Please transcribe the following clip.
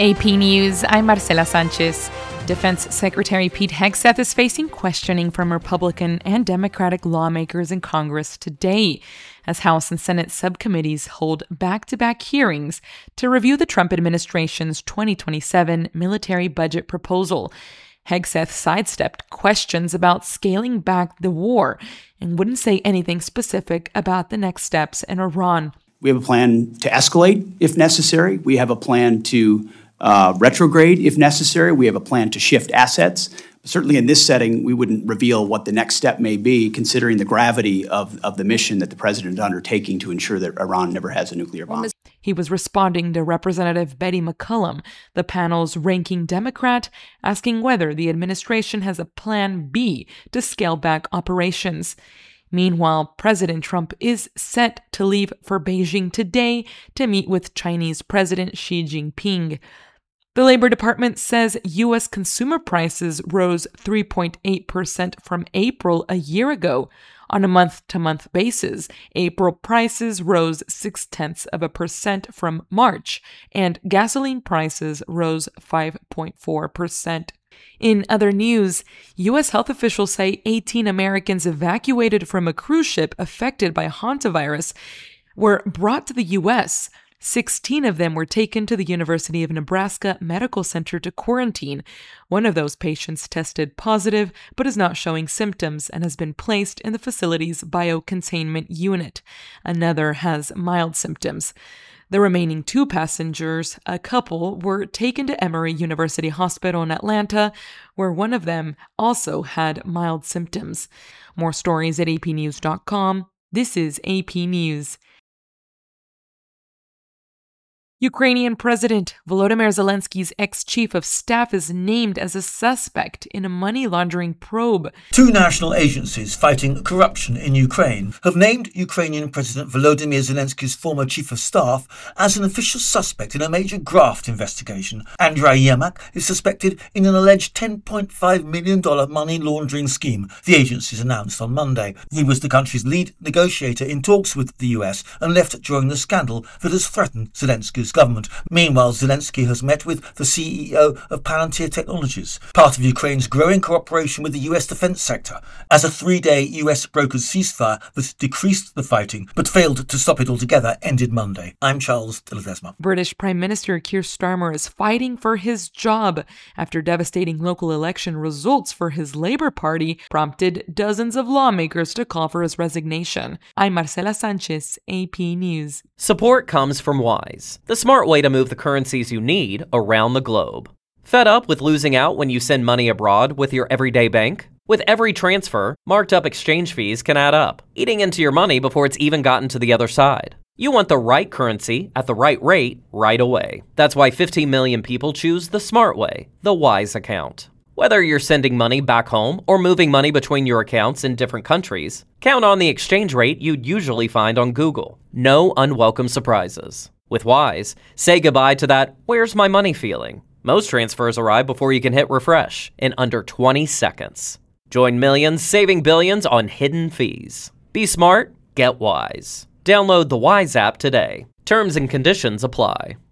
AP News, I'm Marcela Sanchez. Defense Secretary Pete Hegseth is facing questioning from Republican and Democratic lawmakers in Congress today, as House and Senate subcommittees hold back-to-back hearings to review the Trump administration's 2027 military budget proposal. Hegseth sidestepped questions about scaling back the war and wouldn't say anything specific about the next steps in Iran. We have a plan to escalate if necessary. We have a plan to retrograde if necessary. We have a plan to shift assets. Certainly in this setting, we wouldn't reveal what the next step may be, considering the gravity of the mission that the president is undertaking to ensure that Iran never has a nuclear bomb. He was responding to Representative Betty McCollum, the panel's ranking Democrat, asking whether the administration has a plan B to scale back operations. Meanwhile, President Trump is set to leave for Beijing today to meet with Chinese President Xi Jinping. The Labor Department says U.S. consumer prices rose 3.8% from April a year ago. On a month-to-month basis, April prices rose 0.6% from March, and gasoline prices rose 5.4%. In other news, U.S. health officials say 18 Americans evacuated from a cruise ship affected by hantavirus were brought to the U.S. 16 of them were taken to the University of Nebraska Medical Center to quarantine. One of those patients tested positive but is not showing symptoms and has been placed in the facility's biocontainment unit. Another has mild symptoms. The remaining 2 passengers, a couple, were taken to Emory University Hospital in Atlanta, where one of them also had mild symptoms. More stories at apnews.com. This is AP News. Ukrainian President Volodymyr Zelensky's ex-chief of staff is named as a suspect in a money laundering probe. 2 national agencies fighting corruption in Ukraine have named Ukrainian President Volodymyr Zelensky's former chief of staff as an official suspect in a major graft investigation. Andrei Yermak is suspected in an alleged $10.5 million money laundering scheme, the agencies announced on Monday. He was the country's lead negotiator in talks with the US and left during the scandal that has threatened Zelensky's government. Meanwhile, Zelensky has met with the CEO of Palantir Technologies, part of Ukraine's growing cooperation with the US defense sector, as a 3-day US brokered ceasefire that decreased the fighting but failed to stop it altogether ended Monday. I'm Charles de Ledesma. British Prime Minister Keir Starmer is fighting for his job after devastating local election results for his Labour Party prompted dozens of lawmakers to call for his resignation. I'm Marcela Sanchez, AP News. Support comes from Wise, the smart way to move the currencies you need around the globe. Fed up with losing out when you send money abroad with your everyday bank? With every transfer, marked up exchange fees can add up, eating into your money before it's even gotten to the other side. You want the right currency at the right rate right away. That's why 15 million people choose the smart way, the Wise account. Whether you're sending money back home or moving money between your accounts in different countries, count on the exchange rate you'd usually find on Google. No unwelcome surprises. With Wise, say goodbye to that "where's my money" feeling. Most transfers arrive before you can hit refresh in under 20 seconds. Join millions saving billions on hidden fees. Be smart, get Wise. Download the Wise app today. Terms and conditions apply.